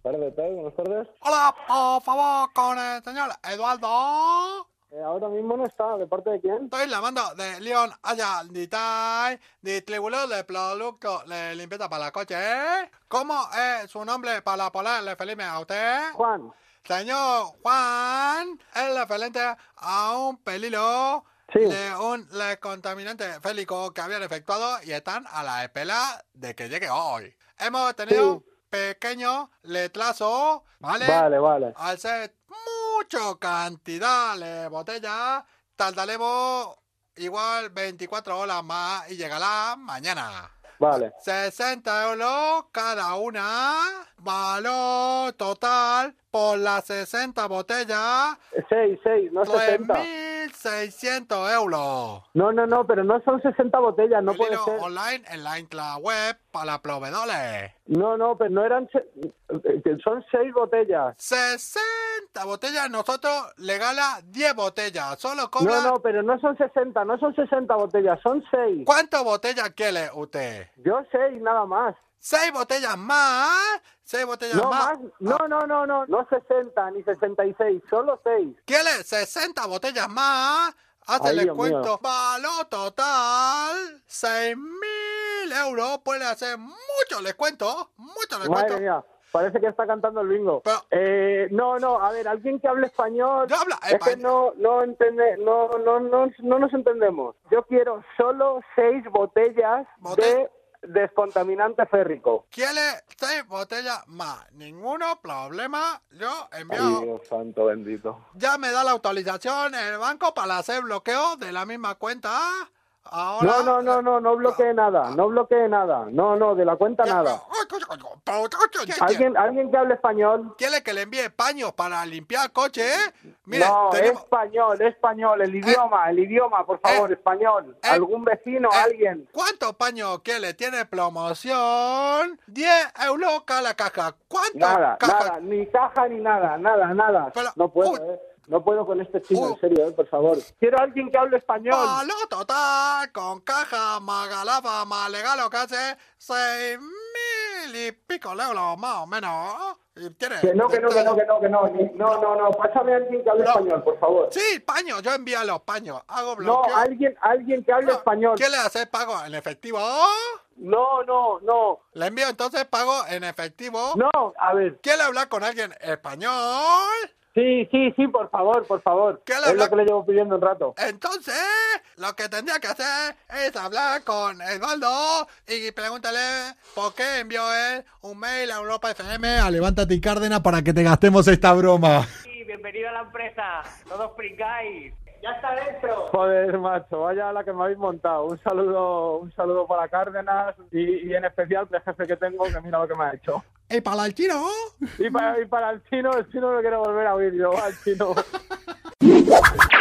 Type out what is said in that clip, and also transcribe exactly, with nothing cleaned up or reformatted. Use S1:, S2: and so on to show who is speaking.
S1: tardes, tal, buenas tardes.
S2: Hola, por favor, con el señor Eduardo.
S1: Eh, ahora mismo no está, ¿de parte de quién?
S2: Estoy llamando de León Allá Ditay, distribuidor de productos de limpieza para coche. ¿Cómo es su nombre para ponerle feliz a usted?
S1: Juan.
S2: Señor Juan, es referente a un peligro
S1: Sí.
S2: de un le- contaminante félico que habían efectuado y están a la espera de que llegue hoy. Hemos tenido
S1: Sí.
S2: pequeño retraso, ¿vale?
S1: Vale, vale.
S2: Al ser mucha cantidad de botellas, tardaremos igual veinticuatro horas más y llegará mañana.
S1: Vale.
S2: sesenta euros cada una, valor total por las sesenta botellas,
S1: Seis, seis, no
S2: tres
S1: sesenta.
S2: mil seiscientos euros.
S1: No, no, no, pero no son sesenta botellas, no puede
S2: Pedido
S1: ser.
S2: online en la intra-web para proveedores.
S1: No, no, pero no eran... se- eh, Son seis botellas.
S2: sesenta botellas, nosotros le gana diez botellas. Solo cobra...
S1: No, no, pero no son sesenta, no son sesenta botellas, son seis.
S2: ¿Cuántas botellas quiere usted?
S1: Yo seis, nada más.
S2: ¿Seis botellas más? ¿Seis botellas
S1: No,
S2: más?
S1: más, no, no, no, no, no sesenta ni sesenta y seis, solo seis.
S2: ¿Quiere sesenta botellas más? Hace
S1: Ay,
S2: le
S1: Dios
S2: cuento.
S1: mío.
S2: Valor total, seis mil euros. Puede hacer mucho descuento. Mucho descuento.
S1: Madre mía, parece que está cantando el bingo.
S2: Pero-
S1: Eh, no, no, a ver, alguien que hable español.
S2: Yo hablo
S1: Es que
S2: español.
S1: no, no entende, no, no, no, no nos entendemos. Yo quiero solo seis botellas
S2: Bote-
S1: de descontaminante férrico.
S2: ¿Quiere seis botellas más? Ninguno problema. Yo
S1: Ay,
S2: envío.
S1: Dios santo bendito.
S2: Ya me da la autorización el banco para hacer bloqueo de la misma cuenta. Ahora.
S1: No, no, no, no, no bloquee nada, no bloquee nada. No, no, de la cuenta nada. ¿Alguien, alguien que hable español?
S2: ¿Quiere que le envíe paños para limpiar coche? eh? Mire,
S1: No,
S2: tenemos-
S1: español, español, el idioma, el idioma, por favor,
S2: eh,
S1: español.
S2: eh,
S1: ¿Algún vecino,
S2: eh,
S1: alguien?
S2: ¿Cuántos paños quiere? Tiene promoción. diez euros cada caja. ¿Cuánto?
S1: Nada,
S2: caja?
S1: nada, ni caja ni nada, nada, nada.
S2: Pero-
S1: no puedo,
S2: uy.
S1: eh. No puedo con este chino,
S2: Uy.
S1: en serio, eh, por favor. Quiero a alguien que hable español.
S2: Valor total con caja más galafa más legalo que hace seis mil y pico de euros más o menos. ¿Y tiene?
S1: Que no, que no, que no, que no, que no. ni- No, no, no. Pásame a alguien que hable
S2: No.
S1: español, por favor.
S2: Sí, paños, yo envío los paños. Hago
S1: No,
S2: bloqueo.
S1: alguien, alguien que hable
S2: No,
S1: español.
S2: ¿Quiere hacer pago en efectivo?
S1: No, no, no.
S2: Le envío entonces pago en efectivo.
S1: No, a ver.
S2: ¿Quiere hablar con alguien español?
S1: Sí, sí, sí, por favor, por favor.
S2: ¿Qué le
S1: Es
S2: habla-
S1: lo que le llevo pidiendo un rato.
S2: Entonces, lo que tendría que hacer es hablar con Eduardo y pregúntale por qué envió él un mail a Europa F M a Levántate y Cárdenas para que te gastemos esta broma.
S3: Sí, bienvenido a la empresa. Todos pringáis. Ya está dentro.
S1: Joder, macho, vaya la que me habéis montado. Un saludo, un saludo para Cárdenas y, y en especial para el jefe que tengo, que mira lo que me ha hecho.
S2: ¿Y para el chino?
S1: Y para, y para el chino, el chino no quiero volver a oír yo, al chino.